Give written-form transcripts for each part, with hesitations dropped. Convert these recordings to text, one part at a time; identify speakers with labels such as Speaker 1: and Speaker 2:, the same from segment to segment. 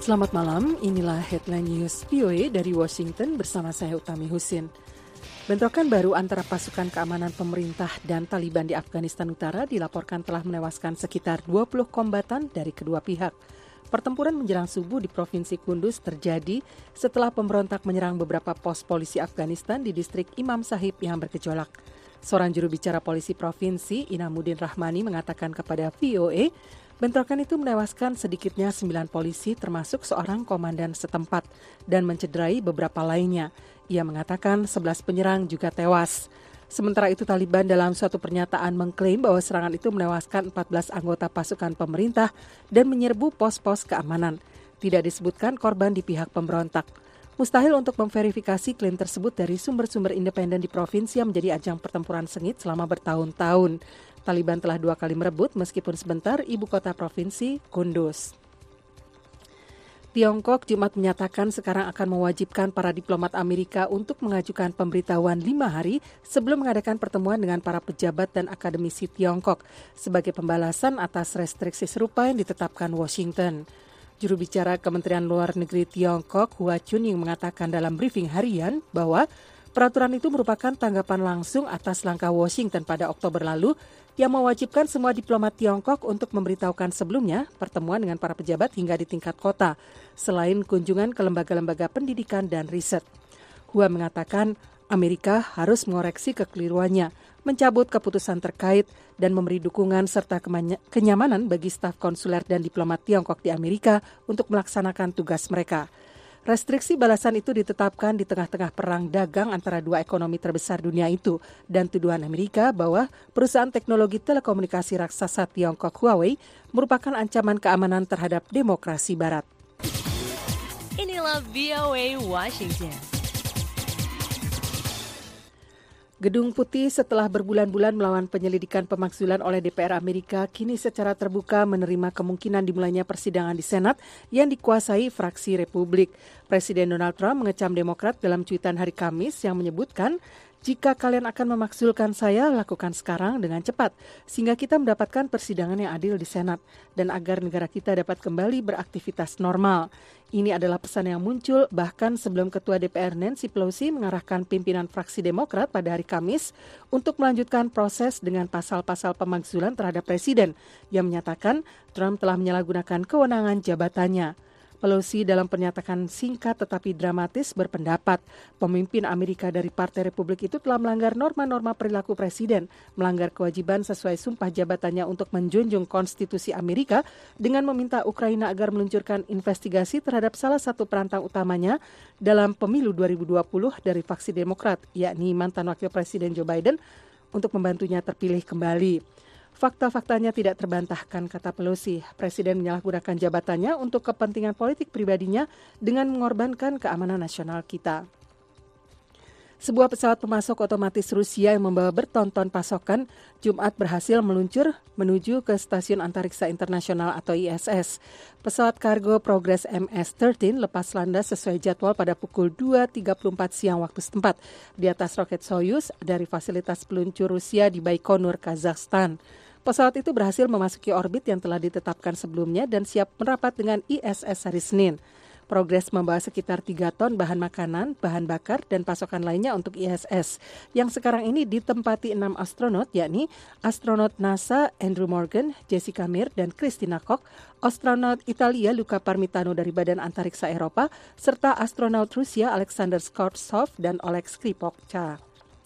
Speaker 1: Selamat malam, inilah Headline News VOA dari Washington bersama saya Utami Husin. Bentrokan baru antara pasukan keamanan pemerintah dan Taliban di Afghanistan Utara dilaporkan telah menewaskan sekitar 20 kombatan dari kedua pihak. Pertempuran menjelang subuh di Provinsi Kunduz terjadi setelah pemberontak menyerang beberapa pos polisi Afghanistan di distrik Imam Sahib yang bergejolak. Seorang juru bicara polisi provinsi, Inamuddin Rahmani, mengatakan kepada VOA, bentrokan itu menewaskan sedikitnya 9 polisi termasuk seorang komandan setempat dan mencederai beberapa lainnya. Ia mengatakan 11 penyerang juga tewas. Sementara itu Taliban dalam suatu pernyataan mengklaim bahwa serangan itu menewaskan 14 anggota pasukan pemerintah dan menyerbu pos-pos keamanan. Tidak disebutkan korban di pihak pemberontak. Mustahil untuk memverifikasi klaim tersebut dari sumber-sumber independen di provinsi yang menjadi ajang pertempuran sengit selama bertahun-tahun. Taliban telah 2 kali merebut meskipun sebentar ibu kota provinsi, Kunduz. Tiongkok Jumat menyatakan sekarang akan mewajibkan para diplomat Amerika untuk mengajukan pemberitahuan 5 hari sebelum mengadakan pertemuan dengan para pejabat dan akademisi Tiongkok sebagai pembalasan atas restriksi serupa yang ditetapkan Washington. Juru bicara Kementerian Luar Negeri Tiongkok, Hua Chunying, mengatakan dalam briefing harian bahwa peraturan itu merupakan tanggapan langsung atas langkah Washington pada Oktober lalu yang mewajibkan semua diplomat Tiongkok untuk memberitahukan sebelumnya pertemuan dengan para pejabat hingga di tingkat kota, selain kunjungan ke lembaga-lembaga pendidikan dan riset. Hua mengatakan Amerika harus mengoreksi kekeliruannya, mencabut keputusan terkait, dan memberi dukungan serta kenyamanan bagi staf konsuler dan diplomat Tiongkok di Amerika untuk melaksanakan tugas mereka. Restriksi balasan itu ditetapkan di tengah-tengah perang dagang antara dua ekonomi terbesar dunia itu dan tuduhan Amerika bahwa perusahaan teknologi telekomunikasi raksasa Tiongkok Huawei merupakan ancaman keamanan terhadap demokrasi Barat.
Speaker 2: Inilah VOA Washington.
Speaker 1: Gedung Putih setelah berbulan-bulan melawan penyelidikan pemakzulan oleh DPR Amerika kini secara terbuka menerima kemungkinan dimulainya persidangan di Senat yang dikuasai fraksi Republik. Presiden Donald Trump mengecam Demokrat dalam cuitan hari Kamis yang menyebutkan, jika kalian akan memakzulkan saya, lakukan sekarang dengan cepat, sehingga kita mendapatkan persidangan yang adil di Senat, dan agar negara kita dapat kembali beraktivitas normal. Ini adalah pesan yang muncul bahkan sebelum Ketua DPR Nancy Pelosi mengarahkan pimpinan fraksi Demokrat pada hari Kamis untuk melanjutkan proses dengan pasal-pasal pemakzulan terhadap Presiden yang menyatakan Trump telah menyalahgunakan kewenangan jabatannya. Pelosi dalam pernyataan singkat tetapi dramatis berpendapat pemimpin Amerika dari Partai Republik itu telah melanggar norma-norma perilaku Presiden, melanggar kewajiban sesuai sumpah jabatannya untuk menjunjung konstitusi Amerika dengan meminta Ukraina agar meluncurkan investigasi terhadap salah satu perantang utamanya dalam pemilu 2020 dari faksi Demokrat, yakni mantan Wakil Presiden Joe Biden, untuk membantunya terpilih kembali. Fakta-faktanya tidak terbantahkan, kata Pelosi. Presiden menyalahgunakan jabatannya untuk kepentingan politik pribadinya dengan mengorbankan keamanan nasional kita. Sebuah pesawat pemasok otomatis Rusia yang membawa bertonton pasokan Jumat berhasil meluncur menuju ke Stasiun Antariksa Internasional atau ISS. Pesawat kargo Progress MS-13 lepas landas sesuai jadwal pada pukul 2.34 siang waktu setempat di atas roket Soyuz dari fasilitas peluncur Rusia di Baikonur, Kazakhstan. Pesawat itu berhasil memasuki orbit yang telah ditetapkan sebelumnya dan siap merapat dengan ISS hari Senin. Progress membawa sekitar 3 ton bahan makanan, bahan bakar, dan pasokan lainnya untuk ISS, yang sekarang ini ditempati 6 astronot, yakni astronot NASA Andrew Morgan, Jessica Meir, dan Christina Koch, astronot Italia Luca Parmitano dari Badan Antariksa Eropa, serta astronot Rusia Alexander Skvortsov dan Oleg Skripal.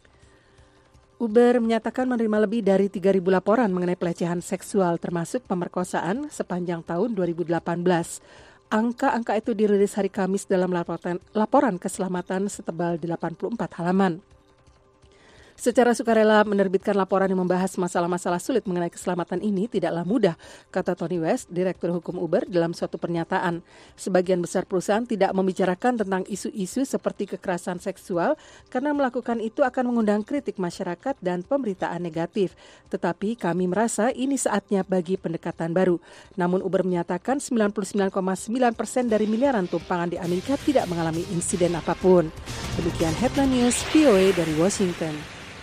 Speaker 1: Uber menyatakan menerima lebih dari 3.000 laporan mengenai pelecehan seksual termasuk pemerkosaan sepanjang tahun 2018. Angka-angka itu dirilis hari Kamis dalam laporan keselamatan setebal 84 halaman. Secara sukarela menerbitkan laporan yang membahas masalah-masalah sulit mengenai keselamatan ini tidaklah mudah, kata Tony West, Direktur Hukum Uber dalam suatu pernyataan. Sebagian besar perusahaan tidak membicarakan tentang isu-isu seperti kekerasan seksual karena melakukan itu akan mengundang kritik masyarakat dan pemberitaan negatif. Tetapi kami merasa ini saatnya bagi pendekatan baru. Namun Uber menyatakan 99,9% dari miliaran tumpangan di Amerika tidak mengalami insiden apapun. Demikian Headline News VOA dari Washington.